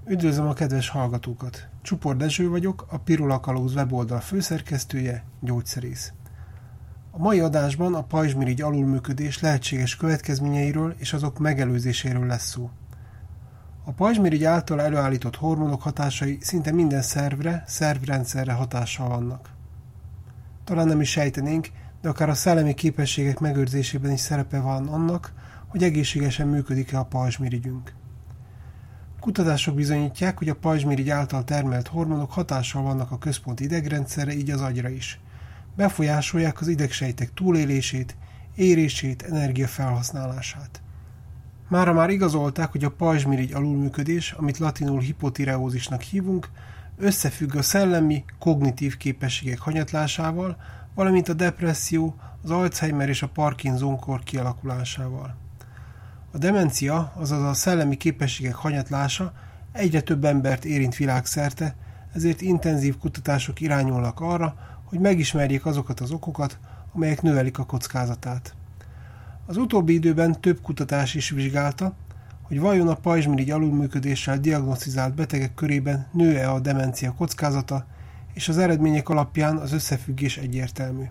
Üdvözlöm a kedves hallgatókat! Csupor Dezső vagyok, a Pirula Kalauz weboldal főszerkesztője, gyógyszerész. A mai adásban a pajzsmirigy alulműködés lehetséges következményeiről és azok megelőzéséről lesz szó. A pajzsmirigy által előállított hormonok hatásai szinte minden szervre, szervrendszerre hatással vannak. Talán nem is sejtenénk, de akár a szellemi képességek megőrzésében is szerepe van annak, hogy egészségesen működik-e a pajzsmirigyünk. Kutatások bizonyítják, hogy a pajzsmirigy által termelt hormonok hatással vannak a központi idegrendszerre, így az agyra is. Befolyásolják az idegsejtek túlélését, érését, energiafelhasználását. Mára már igazolták, hogy a pajzsmirigy alulműködés, amit latinul hipotireózisnak hívunk, összefügg a szellemi, kognitív képességek hanyatlásával, valamint a depresszió, az Alzheimer és a Parkinson-kor kialakulásával. A demencia, azaz a szellemi képességek hanyatlása egyre több embert érint világszerte, ezért intenzív kutatások irányulnak arra, hogy megismerjék azokat az okokat, amelyek növelik a kockázatát. Az utóbbi időben több kutatás is vizsgálta, hogy vajon a pajzsmirigy alulműködéssel diagnosztizált betegek körében nő-e a demencia kockázata, és az eredmények alapján az összefüggés egyértelmű.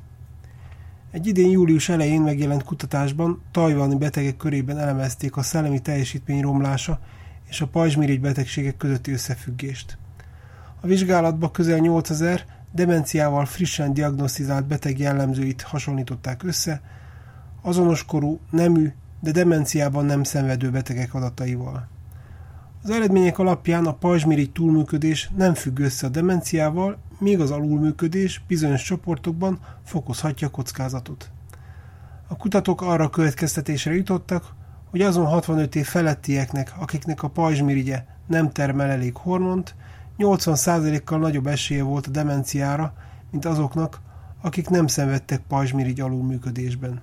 Egy idén július elején megjelent kutatásban tajvani betegek körében elemezték a szellemi teljesítmény romlása és a pajzsmirigy betegségek közötti összefüggést. A vizsgálatban közel 8000 demenciával frissen diagnosztizált beteg jellemzőit hasonlították össze, azonos korú, nemű, de demenciában nem szenvedő betegek adataival. Az eredmények alapján a pajzsmirigy túlműködés nem függ össze a demenciával, míg az alulműködés bizonyos csoportokban fokozhatja kockázatot. A kutatók arra a következtetésre jutottak, hogy azon 65 év felettieknek, akiknek a pajzsmirigye nem termel elég hormont, 80%-kal nagyobb esélye volt a demenciára, mint azoknak, akik nem szenvedtek pajzsmirigy alulműködésben.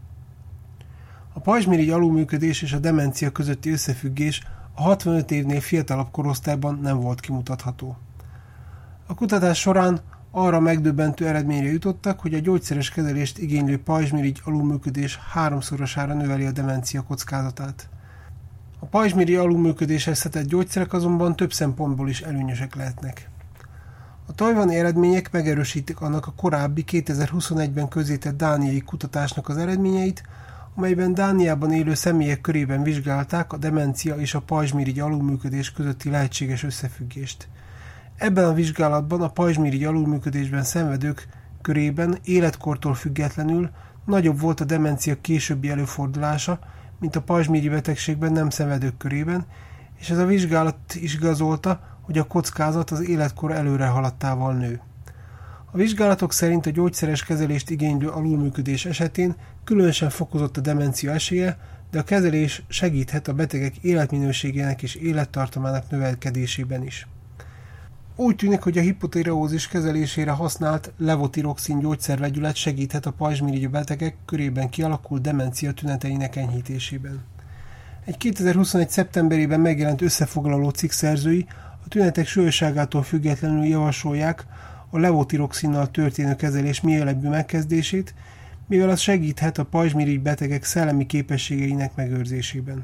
A pajzsmirigy alulműködés és a demencia közötti összefüggés a 65 évnél fiatalabb korosztályban nem volt kimutatható. A kutatás során arra megdöbbentő eredményre jutottak, hogy a gyógyszeres kezelést igénylő pajzsmirigy alulműködés 3-szorosára növeli a demencia kockázatát. A pajzsmirigy alulműködéshez szedett gyógyszerek azonban több szempontból is előnyösek lehetnek. A tajvani eredmények megerősítik annak a korábbi 2021-ben közzétett dániai kutatásnak az eredményeit, amelyben Dániában élő személyek körében vizsgálták a demencia és a pajzsmirigy alulműködés közötti lehetséges összefüggést. Ebben a vizsgálatban a pajzsmirigy alulműködésben szenvedők körében életkortól függetlenül nagyobb volt a demencia későbbi előfordulása, mint a pajzsmirigy betegségben nem szenvedők körében, és ez a vizsgálat is igazolta, hogy a kockázat az életkor előre haladtával nő. A vizsgálatok szerint a gyógyszeres kezelést igénylő alulműködés esetén különösen fokozott a demencia esélye, de a kezelés segíthet a betegek életminőségének és élettartamának növelkedésében is. Úgy tűnik, hogy a hipotireózis kezelésére használt levotiroxin gyógyszervegyület segíthet a pajzsmirigy betegek körében kialakult demencia tüneteinek enyhítésében. Egy 2021. szeptemberében megjelent összefoglaló cikk szerzői a tünetek súlyosságától függetlenül javasolják a levotiroxinnal történő kezelés mielőbbi megkezdését, mivel az segíthet a pajzsmirigy betegek szellemi képességeinek megőrzésében.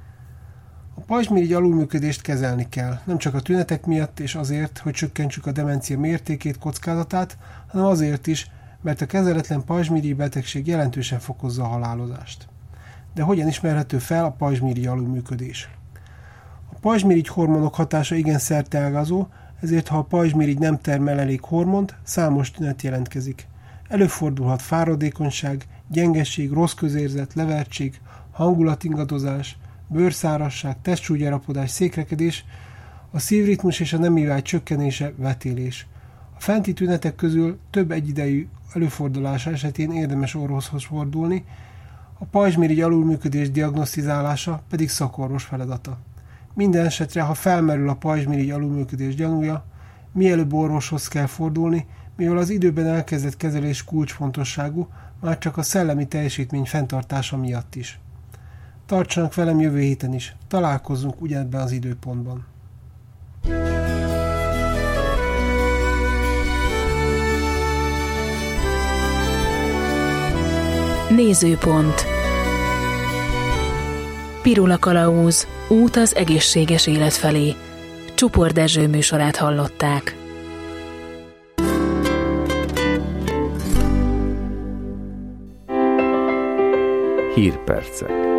A pajzsmirigy alulműködést kezelni kell, nem csak a tünetek miatt és azért, hogy csökkentsük a demencia mértékét, kockázatát, hanem azért is, mert a kezeletlen pajzsmirigy betegség jelentősen fokozza a halálozást. De hogyan ismerhető fel a pajzsmirigy alulműködés? A pajzsmirigy hormonok hatása igen szerteágazó, ezért ha a pajzsmirigy nem termel elég hormont, számos tünet jelentkezik. Előfordulhat fáradékonyság, gyengeség, rossz közérzet, levertség, hangulatingadozás, bőrszárazság, testsúlygyarapodás, székrekedés, a szívritmus és a nemi vágy csökkenése, vetélés. A fenti tünetek közül több egyidejű előfordulása esetén érdemes orvoshoz fordulni, a pajzsmirigy alulműködés diagnosztizálása pedig szakorvos feladata. Minden esetre, ha felmerül a pajzsmirigy alulműködés gyanúja, mielőbb orvoshoz kell fordulni, mivel az időben elkezdett kezelés kulcsfontosságú, már csak a szellemi teljesítmény fenntartása miatt is. Tartsanak velem jövő héten is, találkozzunk ugyanebben az időpontban. Nézőpont. Pirula Kalauz. Út az egészséges élet felé. Csupor Dezső műsorát hallották. Hírpercek.